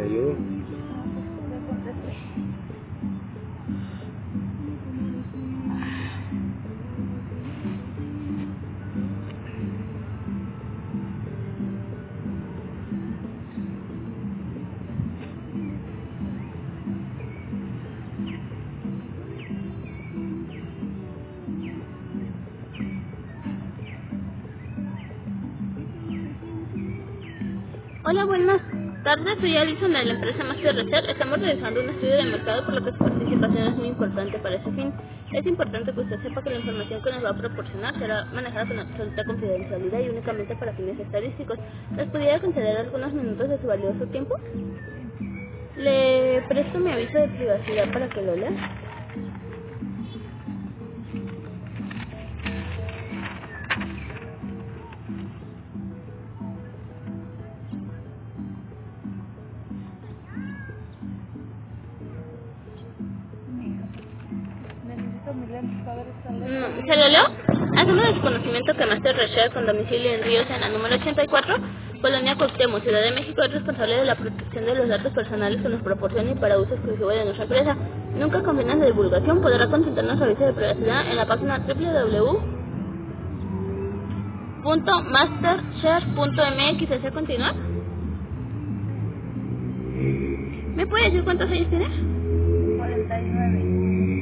ayudo. Hola, buenas tardes. Soy Alison de la empresa Master Research. Estamos realizando un estudio de mercado, por lo que su participación es muy importante para ese fin. Es importante que usted sepa que la información que nos va a proporcionar será manejada con absoluta confidencialidad y únicamente para fines estadísticos. ¿Les pudiera conceder algunos minutos de su valioso tiempo? Le presto mi aviso de privacidad para que lo lea. ¿Se lo leo? Hacemos de su conocimiento que Master Research, con domicilio en Ríos, en la número 84, Colonia Cuauhtémoc, Ciudad de México, es responsable de la protección de los datos personales que nos proporciona y para uso exclusivo de nuestra empresa. Nunca con fines de divulgación. Podrá consultar nuestro aviso de privacidad en la página www.mastershare.mx. ¿Desea continuar? ¿Me puede decir cuántos años tiene? 49.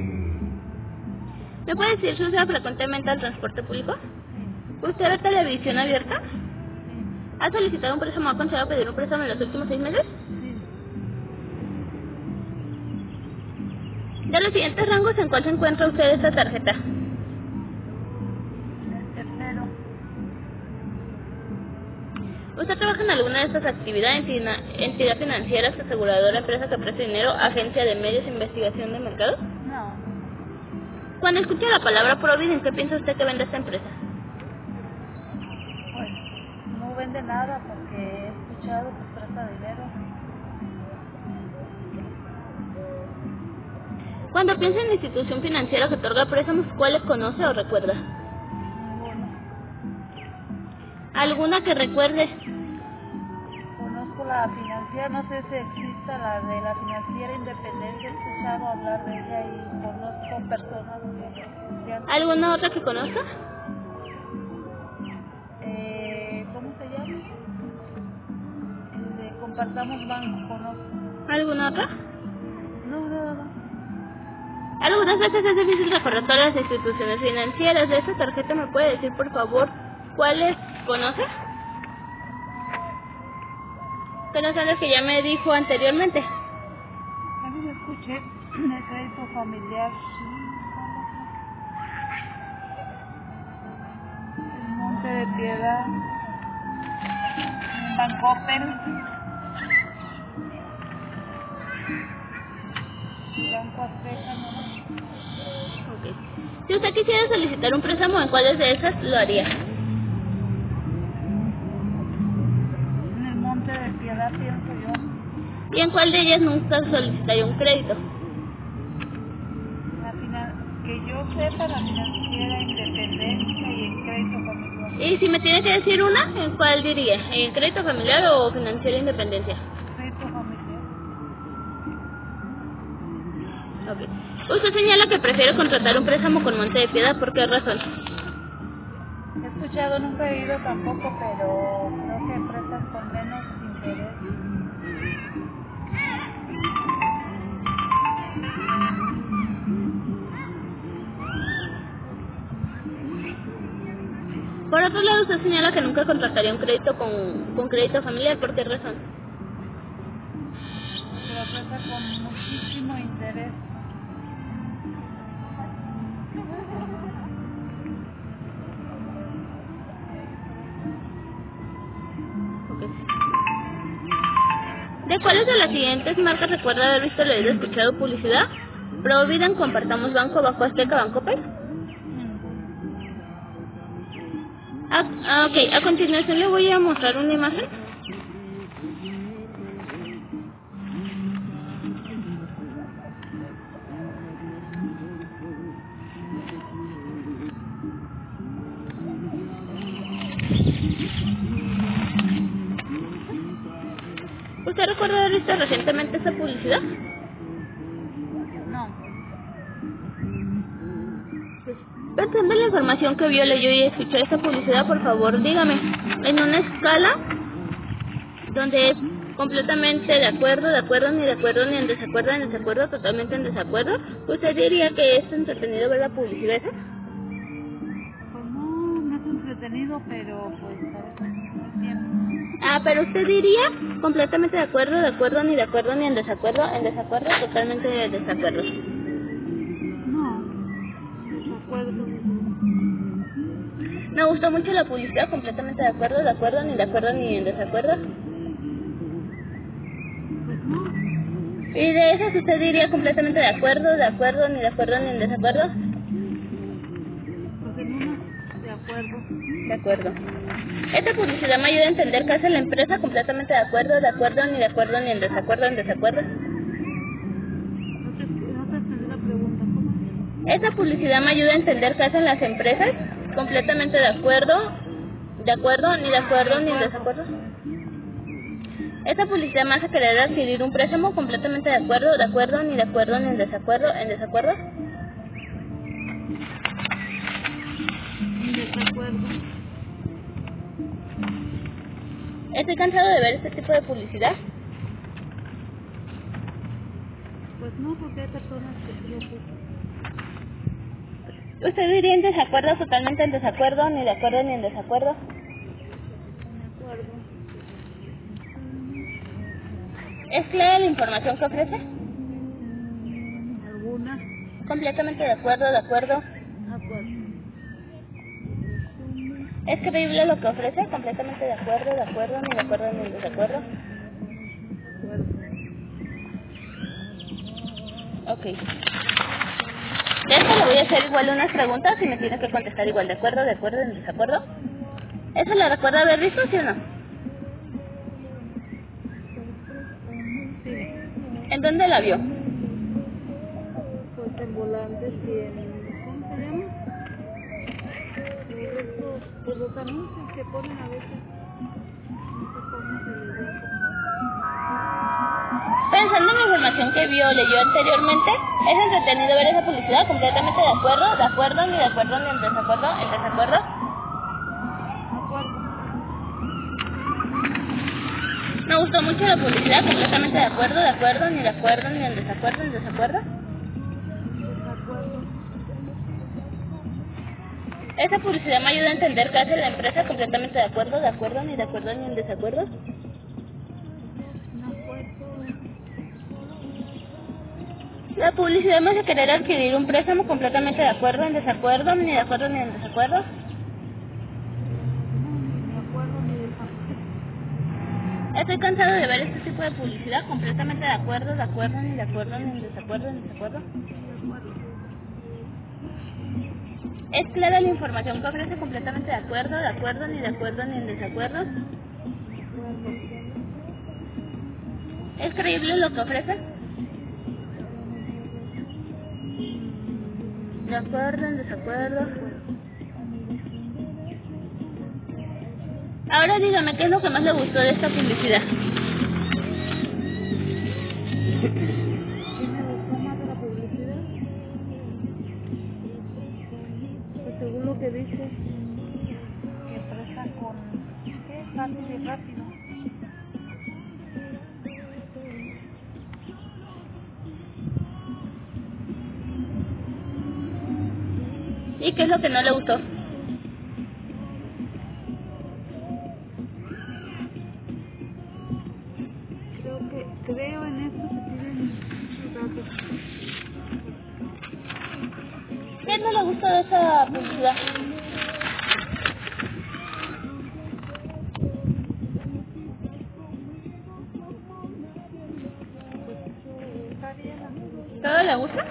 ¿Me puede decir si usa frecuentemente al transporte público? ¿Usted ve televisión abierta? ¿Ha solicitado un préstamo o ha considerado pedir un préstamo en los últimos 6 meses? De los siguientes rangos, ¿en cuál se encuentra usted esta tarjeta? El tercero. ¿Usted trabaja en alguna de estas actividades? ¿Entidad financiera, aseguradora, empresa que presta dinero, agencia de medios, investigación de mercado? No. Cuando escucha la palabra Provident, ¿qué piensa usted que vende esta empresa? Pues no vende nada porque he escuchado que presta dinero. Cuando piensa en la institución financiera que otorga préstamos, ¿cuáles conoce o recuerda? Ninguno. ¿Alguna que recuerde? Conozco la financiera, no sé si exista la de la financiera Independencia, he escuchado hablar de ella y conozco personas que han... ¿Alguna otra que conozca? ¿Cómo se llama? El de Compartamos Banco, conozco. ¿Alguna otra? No. Algunas veces es difícil recordar todas las instituciones financieras. De esta tarjeta, ¿me puede decir, por favor, cuáles conoce? Que no son las que ya me dijo anteriormente. También escuché el crédito familiar, el Monte de Piedad, Bancoppel, Banco Azteca, ¿no? Ok. Si usted quisiera solicitar un préstamo, ¿en cuáles de esas lo haría? En el Monte de Piedad, pienso yo. ¿Y en cuál de ellas nunca solicitaría un crédito? Que yo sepa, la financiera Independencia y el crédito familiar. Y si me tiene que decir una, ¿en cuál diría? ¿En crédito familiar o financiera independencia? Crédito familiar. Ok. Usted señala que prefiere contratar un préstamo con Monte de Piedad. ¿Por qué razón? He escuchado, nunca he ido tampoco, pero creo que prestan con menos interés. Por otro lado, usted señala que nunca contrataría un crédito con crédito familiar. ¿Por qué razón? Porque lo prestan con muchísimo interés. Ok. ¿De cuáles de las siguientes marcas recuerda haber visto, leído, escuchado publicidad? Provident, Compartamos Banco, Banco Azteca, Bancoppel. Ok, a continuación le voy a mostrar una imagen. ¿Usted recuerda haber visto recientemente esta publicidad? No. Pensando en la información que vio, leyó y escuchó esta publicidad, por favor, dígame, en una escala donde es completamente de acuerdo, ni de acuerdo, ni en desacuerdo, totalmente en desacuerdo, ¿usted diría que es entretenido ver la publicidad esa? Pues no es entretenido, pero pues a veces no es tiempo. Pero usted diría completamente de acuerdo, ni de acuerdo, ni en desacuerdo, totalmente de desacuerdo. No, desacuerdo. Me gustó mucho la publicidad, completamente de acuerdo, ni en desacuerdo. Pues no. ¿Y de esas usted diría completamente de acuerdo, ni en desacuerdo? Pues en una, de acuerdo. De acuerdo. Esta publicidad me ayuda a entender qué hace la empresa, completamente de acuerdo, ni en desacuerdo, No te entendí la pregunta, ¿cómo? Esta publicidad me ayuda a entender qué hacen las empresas, completamente de acuerdo, ni en desacuerdo. Esta publicidad me hace querer adquirir un préstamo, completamente de acuerdo, ni en desacuerdo, Desacuerdo. Estoy cansado de ver este tipo de publicidad. Pues no, porque hay personas que sí lo ocupan. ¿Usted diría en desacuerdo, totalmente en desacuerdo, ni de acuerdo, ni en desacuerdo? De acuerdo. ¿Es clara la información que ofrece? ¿Alguna? Completamente de acuerdo, De acuerdo. ¿Es creíble lo que ofrece? Completamente de acuerdo, ni en desacuerdo. De acuerdo. Ok. De esto le voy a hacer igual unas preguntas y me tiene que contestar igual, de acuerdo, en desacuerdo. ¿Eso lo recuerda haber visto, sí o no? Sí. ¿En dónde la vio? Pues en volantes y en... ¿Cómo se llama? Pues los anuncios que ponen a veces. No sé cómo se les dice. Pensando en la información que vio o leyó anteriormente, ¿es entretenido ver esa publicidad? Completamente de acuerdo, ni en desacuerdo, en desacuerdo. De acuerdo. Me gustó mucho la publicidad, completamente de acuerdo, ni en desacuerdo, en desacuerdo. Desacuerdo. Esa publicidad me ayuda a entender qué hace la empresa, completamente de acuerdo, ni en desacuerdo. De acuerdo. La publicidad me hace querer adquirir un préstamo, completamente de acuerdo, ni en desacuerdo. No, ni de acuerdo ni de desacuerdo. Estoy cansado de ver este tipo de publicidad, completamente de acuerdo, ni en desacuerdo, en desacuerdo. ¿Es clara la información que ofrece? Completamente de acuerdo, ni en desacuerdo. ¿Es creíble lo que ofrece? De acuerdo, en desacuerdo. Ahora dígame, ¿qué es lo que más le gustó de esta publicidad? ¿Qué me gustó más de la publicidad? Pues según lo que dice, que empresa con... ¿Qué? Fácil y rápido. ¿Y qué es lo que no le gustó? Creo en esto que tienen datos. ¿Qué no le gustó de esa publicidad? Está bien la publicidad. ¿Todo le gusta?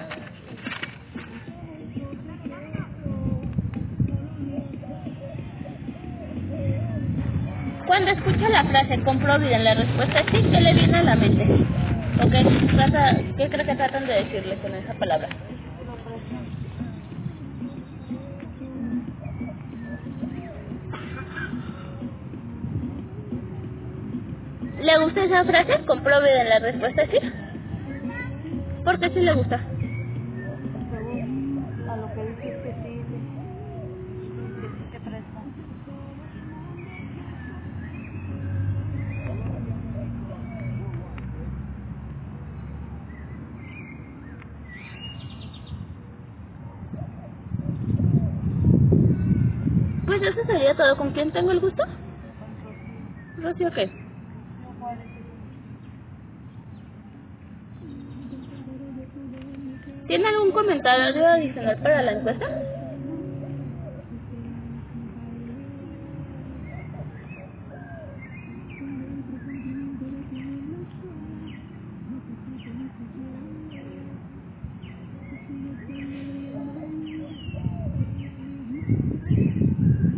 Cuando escucha la frase compro vida en la respuesta sí, ¿qué le viene a la mente? ¿O qué cree que tratan de decirle con esa palabra? ¿Le gusta esa frase? Compruebe en la respuesta sí. ¿Por qué sí le gusta? Según a lo que dices que sí te presta. Pues eso sería todo. ¿Con quién tengo el gusto? Con Rocío, ¿qué? Rocío Juárez. ¿Tiene algún comentario adicional para la encuesta?